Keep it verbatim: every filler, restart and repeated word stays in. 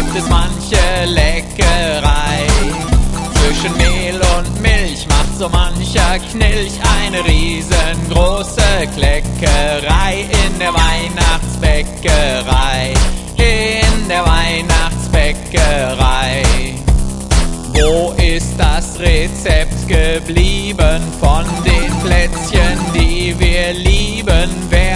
gibt es manche Leckerei. Zwischen Mehl und Milch macht so mancher Knilch eine riesengroße Kleckerei in der Weihnachtsbäckerei, in der Weihnachtsbäckerei. Wo ist das Rezept geblieben von den Plätzchen, die wir lieben? Wer